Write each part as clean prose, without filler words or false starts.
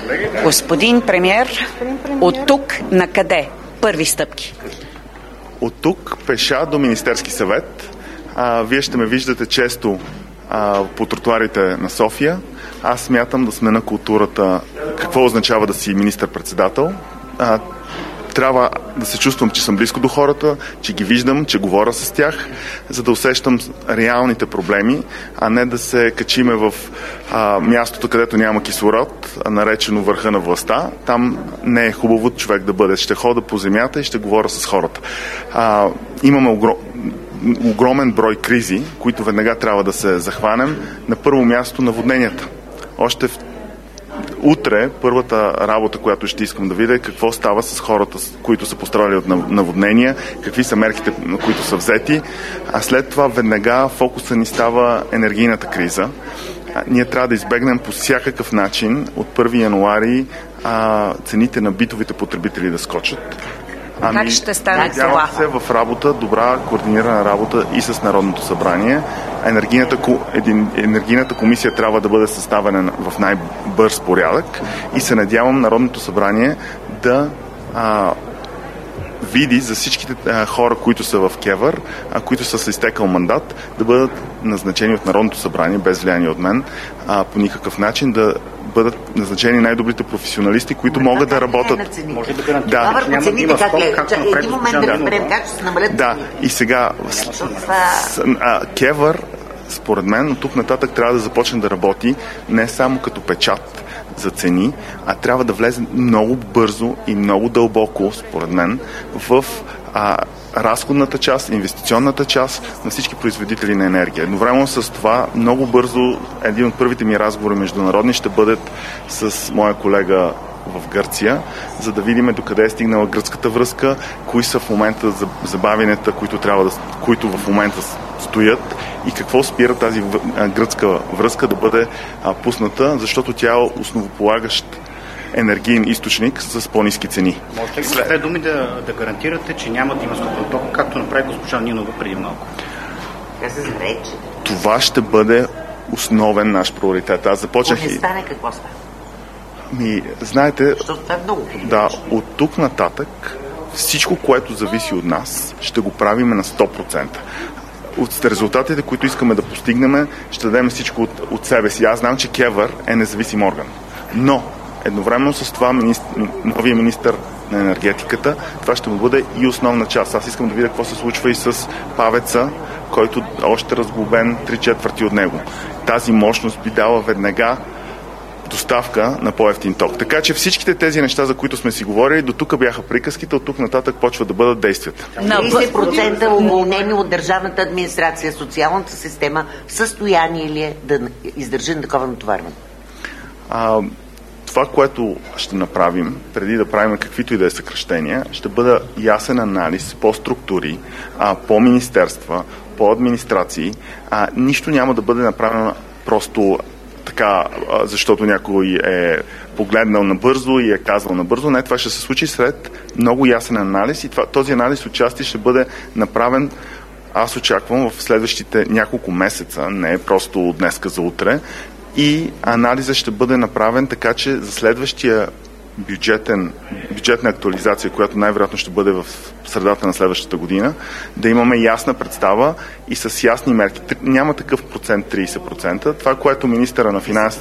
Господин премиер, от тук на къде? Първи стъпки. От тук пеша до Министерски съвет. Вие ще ме виждате често по тротуарите на София. Аз смятам да смена културата. Какво означава да си министър-председател? Трябва да се чувствам, че съм близко до хората, че ги виждам, че говоря с тях, за да усещам реалните проблеми, а не да се качиме в мястото, където няма кислород, наречено върха на властта. Там не е хубаво човек да бъде. Ще хода по земята и ще говоря с хората. Имаме огромен брой кризи, които веднага трябва да се захванем. На първо място наводненията. Още утре първата работа, която ще искам да видя, е какво става с хората, които са пострадали от наводнения, какви са мерките, които са взети, а след това веднага фокуса ни става енергийната криза. Ние трябва да избегнем по всякакъв начин от 1 януари цените на битовите потребители да скочат. Как ще стане това? Надявам се в работа, добра, координирана работа и с Народното събрание. Енергийната комисия трябва да бъде съставена в най-бърз порядък и се надявам Народното събрание да види за всичките хора, които са в КЕВР, които са с изтекал мандат, да бъдат назначени от Народното събрание, без влияние от мен, по никакъв начин да бъдат назначени най-добрите професионалисти, които могат да работят. Може да гарантира, че няма да има скок, както един момент да разберем как ще се намалят. Да, и сега КЕВР, според мен, от тук нататък трябва да започне да работи не само като печат за цени, а трябва да влезе много бързо и много дълбоко, според мен, в разходната част, инвестиционната част на всички производители на енергия. Едновременно с това, много бързо, един от първите ми разговори международни ще бъдат с моя колега в Гърция, за да видим докъде е стигнала гръцката връзка, кои са в момента забавянията, които в момента стоят и какво спира тази гръцка връзка да бъде пусната, защото тя е основополагащ енергиен източник с по-ниски цени. Можете ли с две думи да гарантирате, че няма да има скок на ток, както направи госпожа Нинова преди малко? Това ще бъде основен наш приоритет. Аз започнах не стане, какво стане? Знаете, много. Да, от тук нататък всичко, което зависи от нас, ще го правим на 100%. От резултатите, които искаме да постигнем, ще дадем всичко от себе си. Аз знам, че КЕВР е независим орган. Но едновременно с това новия министър на енергетиката, това ще му бъде и основна част. Аз искам да видя какво се случва и с ПАВЕЦа, който още разглобен 3/4 от него. Тази мощност би дала веднага доставка на по-евтин ток. Така че всичките тези неща, за които сме си говорили, до тук бяха приказките, от тук нататък почва да бъдат действията. 30% уволнени от държавната администрация, социалната система в състояние ли е да издържи на такова натоварване? Това, което ще направим, преди да правим каквито и да е съкращения, ще бъде ясен анализ по структури, по министерства, по администрации. Нищо няма да бъде направено просто така, защото някой е погледнал набързо и е казал набързо. Не, това ще се случи след много ясен анализ и този анализ отчасти ще бъде направен, аз очаквам, в следващите няколко месеца, не е просто от днеска за утре, и анализът ще бъде направен така, че за следващия бюджетна актуализация, която най-вероятно ще бъде в средата на следващата година, да имаме ясна представа и с ясни мерки. Няма такъв процент 30%. Това, което министъра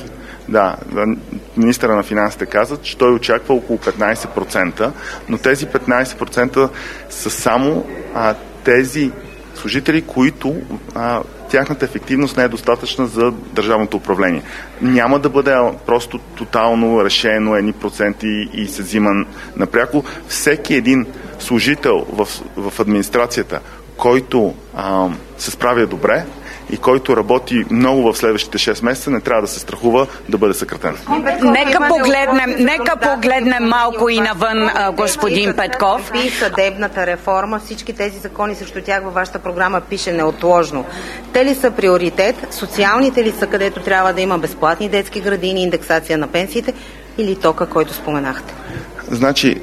на финансите каза, че той очаква около 15%, но тези 15% са само тези служители, които тяхната ефективност не е достатъчна за държавното управление. Няма да бъде просто тотално решено едни проценти и се взима напряко. Всеки един служител в администрацията, който се справя добре и който работи много в следващите 6 месеца, не трябва да се страхува да бъде съкратен. Нека погледнем малко и навън, господин Петков. И съдебната реформа, всички тези закони срещу тях във вашата програма пише неотложно. Те ли са приоритет? Социалните ли са, където трябва да има безплатни детски градини, индексация на пенсиите или тока, който споменахте? Значи,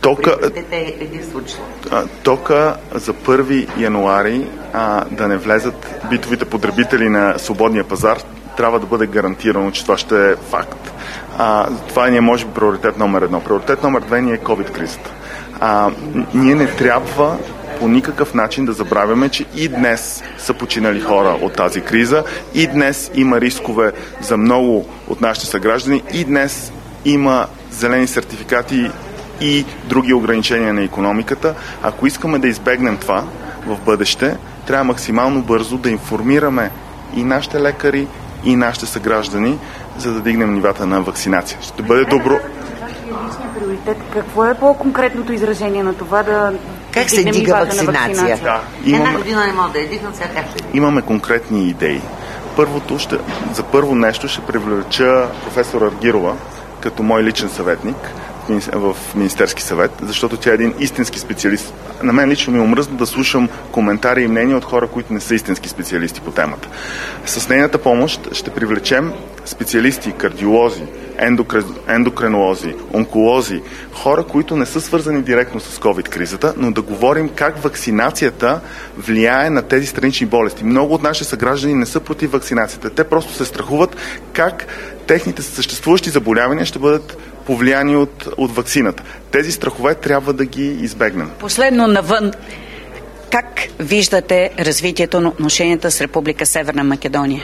тока за 1 януари да не влезат битовите потребители на свободния пазар, трябва да бъде гарантирано, че това ще е факт. Това ни е, може би, приоритет номер 1. Приоритет номер 2 ни е COVID-кризата. Ние не трябва по никакъв начин да забравяме, че и днес са починали хора от тази криза, и днес има рискове за много от нашите съграждани, и днес има зелени сертификати и други ограничения на икономиката. Ако искаме да избегнем това в бъдеще, трябва максимално бързо да информираме и нашите лекари, и нашите съграждани, за да дигнем нивата на вакцинация. Ще бъде добро. Приоритет. Какво е по-конкретното изражение на това да как се дига вакцинация? Да, една година не може да е дигнат, сега как ще дига? Имаме конкретни идеи. За първо нещо ще привлеча професор Аргирова като мой личен съветник в Министерски съвет, защото тя е един истински специалист. На мен лично ми омръзна да слушам коментари и мнения от хора, които не са истински специалисти по темата. С нейната помощ ще привлечем специалисти, кардиолози, ендокринолози, онколози, хора, които не са свързани директно с COVID-кризата, но да говорим как вакцинацията влияе на тези странични болести. Много от нашите съграждани не са против вакцинацията. Те просто се страхуват как техните съществуващи заболявания ще бъдат повлияни от вакцината. Тези страхове трябва да ги избегнем. Последно навън, как виждате развитието на отношенията с Република Северна Македония?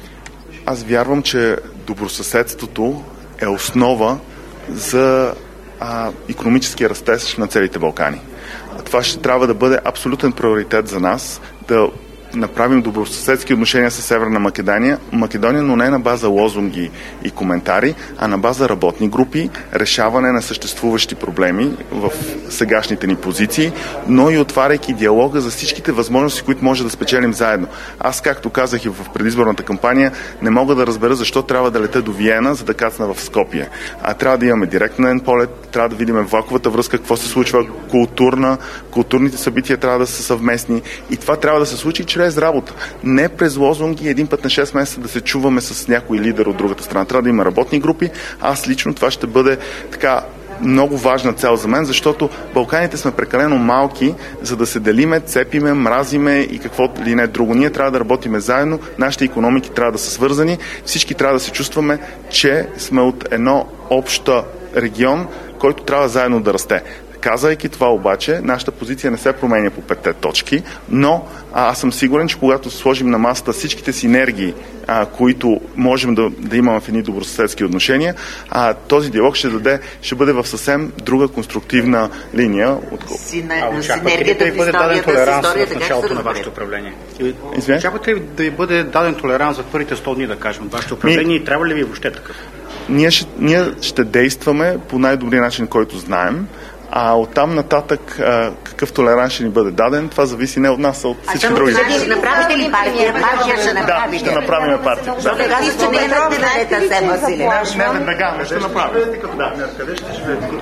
Аз вярвам, че добросъседството е основа за икономическия растеж на целите Балкани. Това ще трябва да бъде абсолютен приоритет за нас, да направим добросъседски отношения с Северна Македония, но не на база лозунги и коментари, а на база работни групи, решаване на съществуващи проблеми в сегашните ни позиции, но и отваряйки диалога за всичките възможности, които може да спечелим заедно. Аз, както казах и в предизборната кампания, не мога да разбера защо трябва да лета до Виена, за да кацна в Скопие. Трябва да имаме директен полет, трябва да видим влаковата връзка, какво се случва културните събития трябва да са съвместни и това трябва да се случи чрез работа. Не през лозунги един път на 6 месеца да се чуваме с някой лидер от другата страна. Трябва да има работни групи. Аз лично това ще бъде така много важна цел за мен, защото Балканите сме прекалено малки, за да се делиме, цепиме, мразиме и каквото ли не друго. Ние трябва да работиме заедно, нашите икономики трябва да са свързани, всички трябва да се чувстваме, че сме от едно обща регион, който трябва заедно да расте. Казайки това обаче, нашата позиция не се променя по 5 точки, но аз съм сигурен, че когато сложим на масата всичките синергии, които можем да имаме в едни добросъседски отношения, този диалог ще бъде в съвсем друга конструктивна линия. Очаквате ли да бъде даден толеранс в началото на вашето управление? Очаквате ли да бъде даден толеранс за първите 100 дни, да кажем, от вашето управление и трябва ли ви въобще такъв? Ние ще действаме по най-добрия начин, който знаем. Оттам нататък какъв толеранс ще ни бъде даден, това зависи не от нас, а от всички други. Ще направите ли партия? Партия ще направите. Да, ще направим партия. Сега ще не разделете се, Василе. Не веднага, ще направим. Къде ще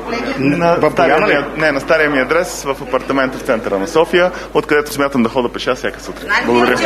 живеете? На стария ми адрес в апартамента в центъра на София, откъдето смятам да хода пеша всяка сутрин. Благодаря.